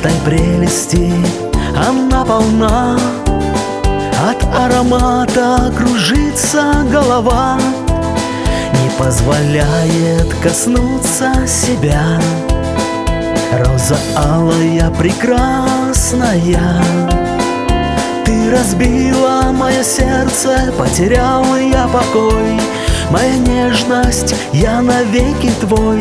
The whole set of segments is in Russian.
этой прелести она полна. От аромата кружится голова, не позволяет коснуться себя. Роза алая прекрасная, ты разбила мое сердце, потерял я покой. Моя нежность, я навеки твой.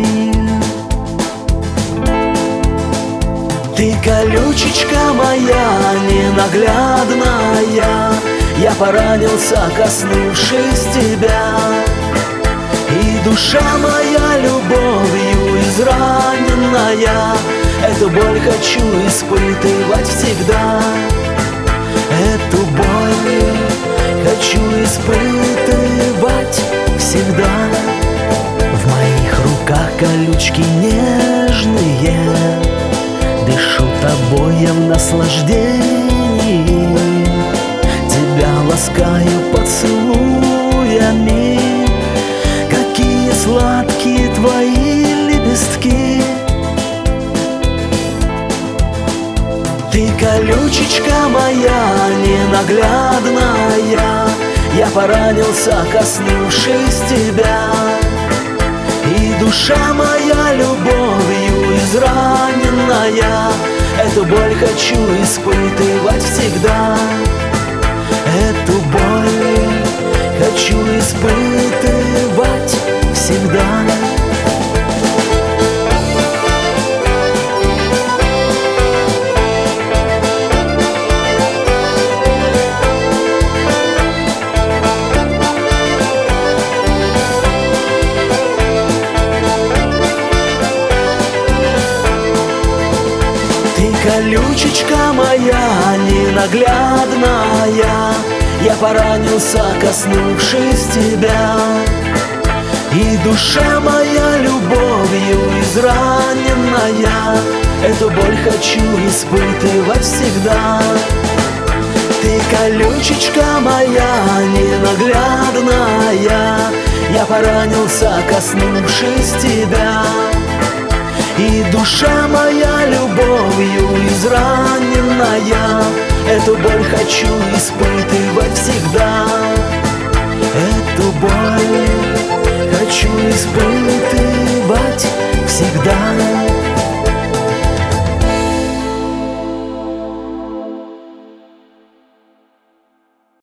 Ты колючечка моя ненаглядная, я поранился, коснувшись тебя. И душа моя любовью израненная, эту боль хочу испытывать всегда. Эту боль хочу испытывать всегда. В моих руках колючки нежные, дышу тобой в наслаждении. Тебя ласкаю поцелуями, какие сладкие твои лепестки. Ты колючечка моя ненаглядная, я поранился, коснувшись тебя. И душа моя любовью израненная, эту боль хочу испытывать всегда. Эту боль хочу испытывать всегда. Колючечка моя ненаглядная, я поранился, коснувшись тебя. И душа моя любовью израненная, эту боль хочу испытывать всегда. Ты колючечка моя ненаглядная, я поранился, коснувшись тебя. И душа моя любовью израненная, эту боль хочу испытывать всегда. Эту боль хочу испытывать всегда.